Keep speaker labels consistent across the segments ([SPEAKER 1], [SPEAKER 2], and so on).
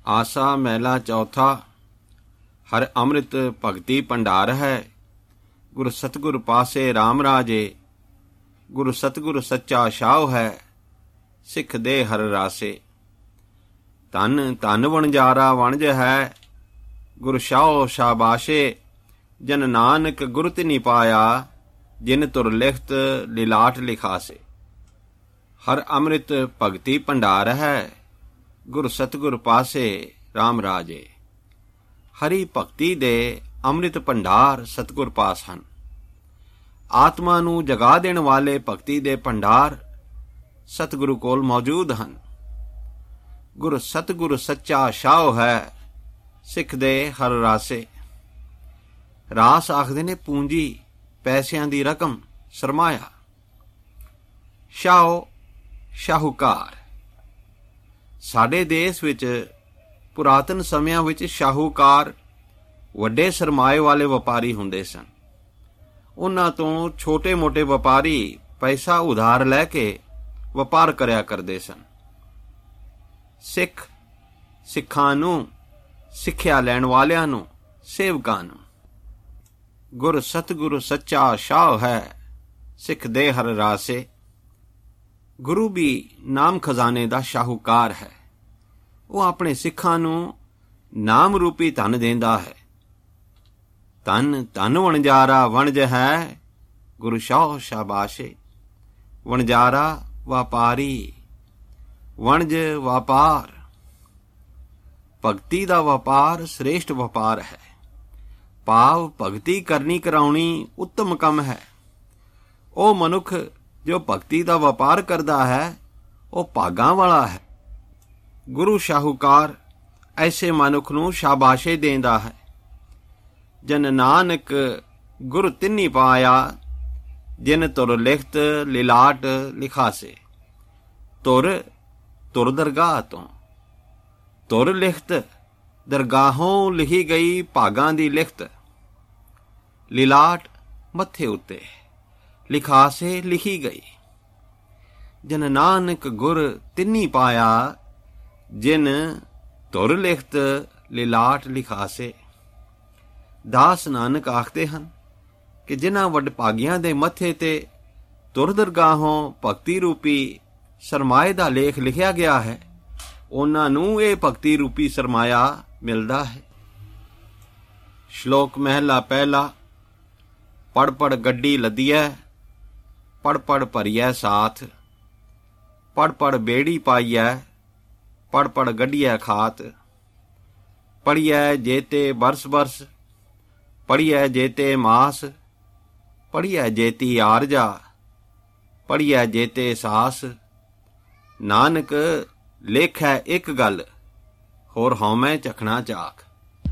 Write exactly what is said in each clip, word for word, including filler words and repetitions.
[SPEAKER 1] आसा मैला चौथा। हर अमृत भगति भंडार है। गुरु सतगुर पासे राम राजे। गुरु सतगुर सच्चा शाह है। सिख दे हर रासे। धन धन वणजारा वणज है। गुरु शाह शाबाशे। जन नानक गुरु तिनी पाया। जिन तुर लिखत लिलाट लिखासे। हर अमृत भगति भंडार है। गुरु सतगुर पासे राम राजे। हरि भगति दे अमृत भंडार सतगुर पास हन। आत्मा नू जगा देण वाले भगति दे भंडार सतगुरु कोल मौजूद हन। गुरु सतगुरु सच्चा शाह है। सिख दे हर रासे। रास आखदे ने पूंजी पैसिਆਂ ਦੀ रकम सरमाया। शाहो शाहूकार। ਸਾਡੇ ਦੇਸ਼ ਵਿੱਚ ਪੁਰਾਤਨ ਸਮਿਆਂ ਵਿੱਚ ਸ਼ਾਹੂਕਾਰ ਵੱਡੇ ਸਰਮਾਏ ਵਾਲੇ ਵਪਾਰੀ ਹੁੰਦੇ ਸਨ। ਉਹਨਾਂ ਤੋਂ ਛੋਟੇ-ਮੋਟੇ ਵਪਾਰੀ ਪੈਸਾ ਉਧਾਰ ਲੈ ਕੇ ਵਪਾਰ ਕਰਿਆ ਕਰਦੇ ਸਨ। ਸਿੱਖ ਸਿੱਖਾਂ ਨੂੰ, ਸਿੱਖਿਆ ਲੈਣ ਵਾਲਿਆਂ ਨੂੰ, ਸੇਵਕਾਂ ਨੂੰ। ਗੁਰ ਸਤਿਗੁਰ ਸੱਚਾ ਸ਼ਾਹ ਹੈ। ਸਿੱਖ ਦੇ ਹਰ ਰਾਸੇ। ਗੁਰੂ ਵੀ ਨਾਮ ਖਜ਼ਾਨੇ ਦਾ ਸ਼ਾਹੂਕਾਰ ਹੈ। ਉਹ ਆਪਣੇ ਸਿੱਖਾਂ ਨੂੰ ਨਾਮ ਰੂਪੀ ਧਨ ਦਿੰਦਾ ਹੈ। ਧਨ ਧਨ ਵਣਜਾਰਾ ਵਣਜ ਹੈ। ਗੁਰੂ ਸ਼ਾਹ ਸ਼ਾਬਾਸ਼ੇ। ਵਣਜਾਰਾ ਵਪਾਰੀ, ਵਣਜ ਵਪਾਰ। ਭਗਤੀ ਦਾ ਵਪਾਰ ਸ੍ਰੇਸ਼ਟ ਵਪਾਰ ਹੈ। ਭਾਵ ਭਗਤੀ ਕਰਨੀ ਕਰਾਉਣੀ ਉੱਤਮ ਕੰਮ ਹੈ। ਉਹ ਮਨੁੱਖ ਜੋ ਭਗਤੀ ਦਾ ਵਪਾਰ ਕਰਦਾ ਹੈ ਉਹ ਭਾਗਾਂ ਵਾਲਾ ਹੈ। ਗੁਰੂ ਸ਼ਾਹੂਕਾਰ ਐਸੇ ਮਨੁੱਖ ਨੂੰ ਸ਼ਾਬਾਸ਼ੇ ਦੇਂਦਾ ਹੈ। ਜਨ ਨਾਨਕ ਗੁਰ ਤਿੰਨੀ ਪਾਇਆ। ਜਿਨ ਤੁਰ ਲਿਖਤ ਲਿਲਾਟ ਲਿਖਾਸੇ। ਤੁਰ ਤੁਰ ਦਰਗਾਹ ਤੋਂ। ਤੁਰ ਲਿਖਤ ਦਰਗਾਹੋਂ ਲਿਖੀ ਗਈ ਭਾਗਾਂ ਦੀ ਲਿਖਤ। ਲਿਲਾਟ ਮੱਥੇ ਉੱਤੇ। ਲਿਖਾਸੇ ਲਿਖੀ ਗਈ। ਜਨ ਨਾਨਕ ਗੁਰ ਤਿੰਨੀ ਪਾਇਆ। ਜਿਨ ਤੁਰ ਲਿਖਤ ਲਿਲਾਟ ਲਿਖਾਸੇ। ਦਾਸ ਨਾਨਕ ਆਖਦੇ ਹਨ ਕਿ ਜਿਨ੍ਹਾਂ ਵਡਭਾਗੀਆਂ ਦੇ ਮੱਥੇ ਤੇ ਤੁਰ ਦਰਗਾਹੋਂ ਭਗਤੀ ਰੂਪੀ ਸਰਮਾਏ ਦਾ ਲੇਖ ਲਿਖਿਆ ਗਿਆ ਹੈ ਉਹਨਾਂ ਨੂੰ ਇਹ ਭਗਤੀ ਰੂਪੀ ਸਰਮਾਇਆ ਮਿਲਦਾ ਹੈ। ਸ਼ਲੋਕ ਮਹਿਲਾ ਪਹਿਲਾ। ਪੜ ਪੜ ਗੱਡੀ ਲੱਦੀਐ। ਪੜ ਪੜ ਭਰੀਐ ਸਾਥ। ਪੜ ਪੜ ਬੇੜੀ ਪਾਈਐ। ਪੜ ਪੜ ਗੱਡੀਐ ਖਾਤ। ਪੜੀਐ ਜੇਤੇ ਬਰਸ ਬਰਸ। ਪੜੀਐ ਜੇਤੇ ਮਾਸ। ਪੜੀਐ ਜੇਤੀ ਆਰਜਾ। ਪੜੀਐ ਜੇਤੇ ਸਾਸ। ਨਾਨਕ ਲੇਖੈ ਇੱਕ ਗੱਲ ਹੋਰ ਹਉਮੈ ਚਖਣਾ ਚਾਖ।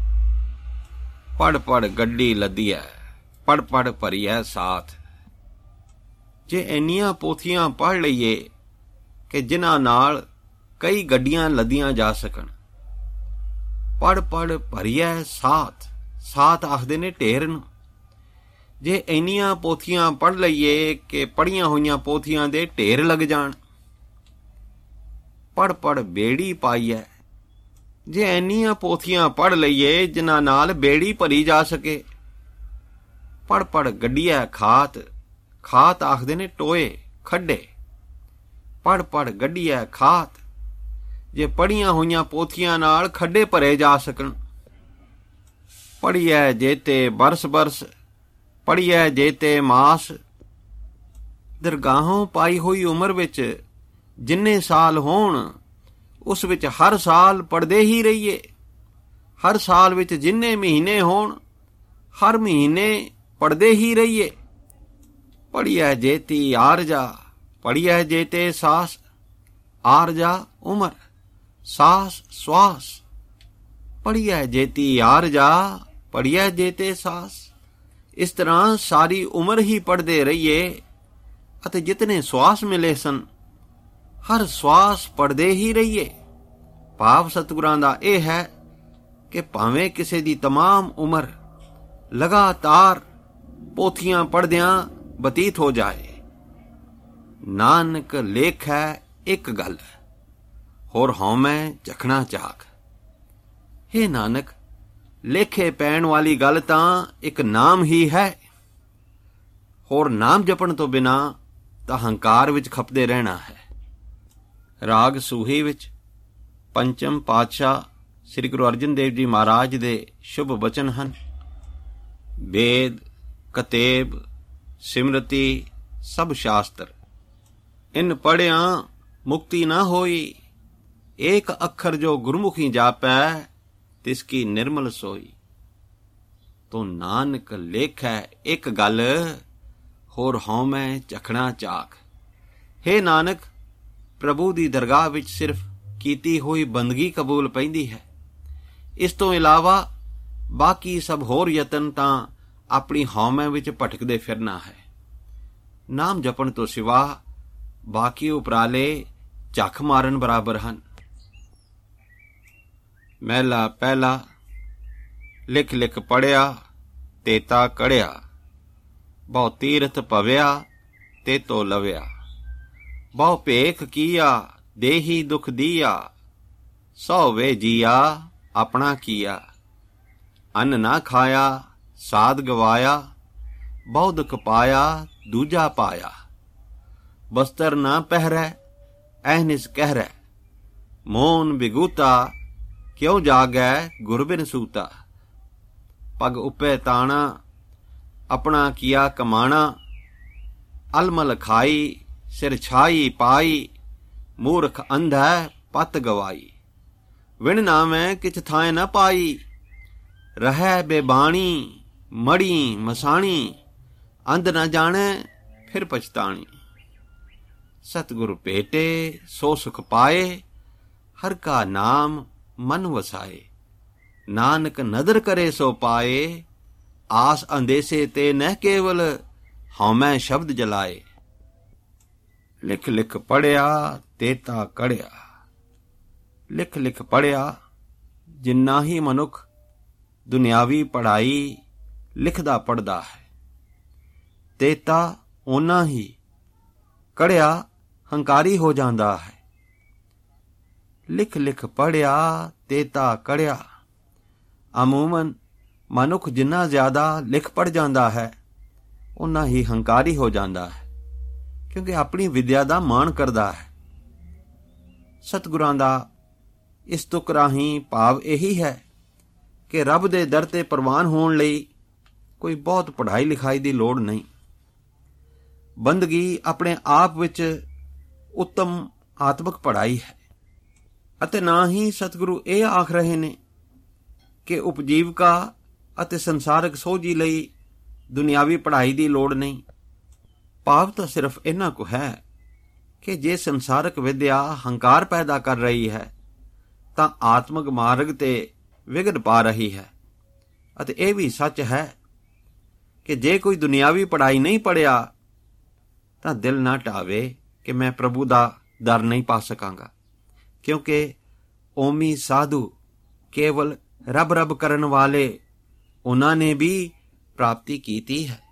[SPEAKER 1] ਪੜ ਪੜ ਗੱਡੀ ਲੱਦੀਐ। ਪੜ ਪੜ ਭਰੀਐ ਸਾਥ। ਜੇ ਇੰਨੀਆਂ ਪੋਥੀਆਂ ਪੜ੍ਹ ਲਈਏ ਕਿ ਜਿਨ੍ਹਾਂ ਨਾਲ ਕਈ ਗੱਡੀਆਂ ਲੱਦੀਆਂ ਜਾ ਸਕਣ। ਪੜ ਪੜ ਭਰੀਐ ਸਾਥ। ਸਾਥ ਆਖਦੇ ਨੇ ਢੇਰ ਨੂੰ। ਜੇ ਇੰਨੀਆਂ ਪੋਥੀਆਂ ਪੜ੍ਹ ਲਈਏ ਕਿ ਪੜ੍ਹੀਆਂ ਹੋਈਆਂ ਪੋਥੀਆਂ ਦੇ ਢੇਰ ਲੱਗ ਜਾਣ। ਪੜ ਪੜ ਬੇੜੀ ਪਾਈਐ। ਜੇ ਇੰਨੀਆਂ ਪੋਥੀਆਂ ਪੜ੍ਹ ਲਈਏ ਜਿਨ੍ਹਾਂ ਨਾਲ ਬੇੜੀ ਭਰੀ ਜਾ ਸਕੇ। ਪੜ ਪੜ ਗੱਡੀਐ ਖਾਤ। ਖਾਤ ਆਖਦੇ ਨੇ ਟੋਏ, ਖੱਡੇ। ਪੜ ਪੜ ਗੱਡੀਐ ਖਾਤ। ਜੇ ਪੜ੍ਹੀਆਂ ਹੋਈਆਂ ਪੋਥੀਆਂ ਨਾਲ ਖੱਡੇ ਭਰੇ ਜਾ ਸਕਣ। ਪੜ੍ਹੀਐ ਜੇਤੇ ਬਰਸ ਬਰਸ। ਪੜ੍ਹੀਐ ਜੇਤੇ ਮਾਸ। ਦਰਗਾਹੋਂ ਪਾਈ ਹੋਈ ਉਮਰ ਵਿੱਚ ਜਿੰਨੇ ਸਾਲ ਹੋਣ ਉਸ ਵਿੱਚ ਹਰ ਸਾਲ ਪੜ੍ਹਦੇ ਹੀ ਰਹੀਏ। ਹਰ ਸਾਲ ਵਿੱਚ ਜਿੰਨੇ ਮਹੀਨੇ ਹੋਣ ਹਰ ਮਹੀਨੇ ਪੜ੍ਹਦੇ ਹੀ ਰਹੀਏ। ਪੜ੍ਹੀਐ ਜੇਤੀ ਆਰਜਾ। ਪੜ੍ਹੀਐ ਜੇਤੇ ਸਾਸ। ਆਰਜਾ ਉਮਰ, ਸਾਸ ਸਵਾਸ। ਪੜ੍ਹੀਐ ਜੇਤੀ ਆਰਜਾ। ਪੜ੍ਹੀਐ ਜੇਤੇ ਸਾਸ। ਇਸ ਤਰ੍ਹਾਂ ਸਾਰੀ ਉਮਰ ਹੀ ਪੜ੍ਹਦੇ ਰਹੀਏ ਅਤੇ ਜਿਤਨੇ ਸਵਾਸ ਮਿਲੇ ਸਨ ਹਰ ਸਵਾਸ ਪੜ੍ਹਦੇ ਹੀ ਰਹੀਏ। ਭਾਵ ਸਤਿਗੁਰਾਂ ਦਾ ਇਹ ਹੈ ਕਿ ਭਾਵੇਂ ਕਿਸੇ ਦੀ ਤਮਾਮ ਉਮਰ ਲਗਾਤਾਰ ਪੋਥੀਆਂ ਪੜ੍ਹਦਿਆਂ ਬਤੀਤ ਹੋ ਜਾਏ, ਨਾਨਕ ਲੇਖ ਹੈ ਇੱਕ ਗੱਲ ਹੋਰ ਹਉਮੈ ਚਖਣਾ ਚਾਕ। हे नानक, ਲੇਖੇ ਪੈਣ ਵਾਲੀ ਗੱਲ ਤਾਂ ਇੱਕ ਨਾਮ ਹੀ ਹੈ। ਹੋਰ ਨਾਮ ਜਪਣ ਤੋਂ ਬਿਨਾਂ ਤਾਂ ਹੰਕਾਰ ਵਿੱਚ ਖਪਦੇ ਰਹਿਣਾ ਹੈ। ਰਾਗ ਸੂਹੀ ਵਿੱਚ ਪੰਚਮ ਪਾਤਸ਼ਾਹ ਸ੍ਰੀ ਗੁਰੂ ਅਰਜਨ ਦੇਵ ਜੀ ਮਹਾਰਾਜ ਦੇ ਸ਼ੁਭ ਬਚਨ ਹਨ। ਵੇਦ, ਕਤੇਬ, ਸਿਮਰਤੀ ਸਭ ਸ਼ਾਸਤਰ, ਇਨ ਪੜ੍ਹਿਆਂ ਮੁਕਤੀ ਨਾ ਹੋਈ। ਏਕ ਅੱਖਰ ਜੋ ਗੁਰਮੁਖੀ ਜਾਪੈ, ਤਿਸਕੀ ਨਿਰਮਲ ਸੋਈ। ਤੋ ਨਾਨਕ ਲੇਖੈ ਇੱਕ ਗੱਲ, ਹੋਰ ਹਉਮੈ ਚਖਣਾ ਚਾਖ। ਹੇ ਨਾਨਕ, ਪ੍ਰਭੂ ਦੀ ਦਰਗਾਹ ਵਿੱਚ ਸਿਰਫ ਕੀਤੀ ਹੋਈ ਬੰਦਗੀ ਕਬੂਲ ਪੈਂਦੀ ਹੈ। ਇਸ ਤੋਂ ਇਲਾਵਾ ਬਾਕੀ ਸਭ ਹੋਰ ਯਤਨ ਤਾਂ ਆਪਣੀ ਹਉਮੈ ਵਿੱਚ ਭਟਕਦੇ ਫਿਰਨਾ ਹੈ। ਨਾਮ ਜਪਣ ਤੋਂ ਸਿਵਾ ਬਾਕੀ ਉਪਰਾਲੇ ਝੱਖ ਮਾਰਨ ਬਰਾਬਰ ਹਨ। ਮਹਿਲਾ ਪਹਿਲਾ। ਲਿਖ ਲਿਖ ਪੜ੍ਹਿਆ ਤੇਤਾ ਕੜਿਆ, ਬਹੁ ਤੀਰਥ ਭਵਿਆ ਤੇ ਤੋ ਲਵਿਆ। ਬਹੁ ਭੇਖ ਕੀਆ ਦੇਹੀ ਦੁਖ ਦੀਆ, ਸੌ ਵੇ ਜੀਆ ਆਪਣਾ ਕੀਆ। ਅੰਨ ਨਾ ਖਾਇਆ ਸਾਧ ਗਵਾਇਆ, ਬਹੁ ਦੁਖ ਪਾਇਆ ਦੂਜਾ ਪਾਇਆ। ਬਸਤਰ ਨਾ ਪਹਿਰੈ ਐਹਨਿਸ ਕਹਿਰੈ, ਮੋਨ ਬਿਗੂਤਾ ਕਿਉ ਜਾਗੈ ਗੁਰ ਬਿਨ ਸੂਤਾ। ਪਗ ਉੱਪੇ ਤਾਣਾ ਆਪਣਾ ਕੀਆ ਕਮਾਣਾ, ਅਲਮਲ ਖਾਈ ਸਿਰ ਛਾਈ ਪਾਈ। ਮੂਰਖ ਅੰਧੈ ਪਤ ਗਵਾਈ, ਵਿਣ ਨਾਮੈ ਕਿਛ ਥਾਏ ਨ ਪਾਈ। ਰਹਿ ਬੇਬਾਣੀ ਮੜੀ ਮਸਾਣੀ, ਅੰਧ ਨ ਜਾਣੈ ਫਿਰ ਪਛਤਾਣੀ। ਸਤਿਗੁਰ ਭੇਟੇ ਸੋ ਸੁਖ ਪਾਏ, ਹਰ ਕਾ ਨਾਮ ਮਨ ਵਸਾਏ। ਨਾਨਕ ਨਦਰ ਕਰੇ ਸੋ ਪਾਏ, ਆਸ ਅੰਦੇਸੇ ਤੇ ਨਹਿ ਕੇਵਲ ਹਉਮੈ ਸ਼ਬਦ ਜਲਾਏ। ਲਿਖ ਲਿਖ ਪੜ੍ਹਿਆ ਤੇਤਾ ਕੜਿਆ। ਲਿਖ ਲਿਖ ਪੜ੍ਹਿਆ, ਜਿੰਨਾ ਹੀ ਮਨੁੱਖ ਦੁਨਿਆਵੀ ਪੜ੍ਹਾਈ ਲਿਖਦਾ ਪੜ੍ਹਦਾ ਹੈ, ਤੇਤਾ ਓਨਾ ਹੀ ਕੜਿਆ ਹੰਕਾਰੀ ਹੋ ਜਾਂਦਾ ਹੈ। ਲਿਖ ਲਿਖ ਪੜ੍ਹਿਆ ਤੇਤਾ ਕੜਿਆ। ਅਮੂਮਨ ਮਨੁੱਖ ਜਿੰਨਾ ਜ਼ਿਆਦਾ ਲਿਖ ਪੜ੍ਹ ਜਾਂਦਾ ਹੈ, ਓਨਾ ਹੀ ਹੰਕਾਰੀ ਹੋ ਜਾਂਦਾ ਹੈ, ਕਿਉਂਕਿ ਆਪਣੀ ਵਿਦਿਆ ਦਾ ਮਾਣ ਕਰਦਾ ਹੈ। ਸਤਿਗੁਰਾਂ ਦਾ ਇਸ ਤੁਕ ਰਾਹੀਂ ਭਾਵ ਇਹੀ ਹੈ ਕਿ ਰੱਬ ਦੇ ਦਰ ਤੇ ਪ੍ਰਵਾਨ ਹੋਣ ਲਈ ਕੋਈ ਬਹੁਤ ਪੜ੍ਹਾਈ ਲਿਖਾਈ ਦੀ ਲੋੜ ਨਹੀਂ। ਬੰਦਗੀ ਆਪਣੇ ਆਪ ਵਿੱਚ ਉੱਤਮ ਆਤਮਿਕ ਪੜ੍ਹਾਈ ਹੈ। ਅਤੇ ਨਾ ਹੀ ਸਤਿਗੁਰੂ ਇਹ ਆਖ ਰਹੇ ਨੇ ਕਿ ਉਪਜੀਵਕਾ ਅਤੇ ਸੰਸਾਰਕ ਸੋਝੀ ਲਈ ਦੁਨਿਆਵੀ ਪੜ੍ਹਾਈ ਦੀ ਲੋੜ ਨਹੀਂ। ਭਾਵ ਤਾਂ ਸਿਰਫ ਇੰਨਾ ਕੁ ਹੈ ਕਿ ਜੇ ਸੰਸਾਰਕ ਵਿਦਿਆ ਹੰਕਾਰ ਪੈਦਾ ਕਰ ਰਹੀ ਹੈ ਤਾਂ ਆਤਮਿਕ ਮਾਰਗ ਤੇ ਵਿਘਨ ਪਾ ਰਹੀ ਹੈ। ਅਤੇ ਇਹ ਵੀ ਸੱਚ ਹੈ ਕਿ ਜੇ ਕੋਈ ਦੁਨਿਆਵੀ ਪੜ੍ਹਾਈ ਨਹੀਂ ਪੜ੍ਹਿਆ ਤਾਂ ਦਿਲ ਨਾ ਢਾਵੇ ਕਿ ਮੈਂ ਪ੍ਰਭੂ ਦਾ ਦਰ ਨਹੀਂ ਪਾ ਸਕਾਂਗਾ, ਕਿਉਂਕਿ ਓਮੀ ਸਾਧੂ ਕੇਵਲ ਰੱਬ ਰੱਬ ਕਰਨ ਵਾਲੇ ਉਹਨਾਂ ਨੇ ਵੀ ਪ੍ਰਾਪਤੀ ਕੀਤੀ ਹੈ।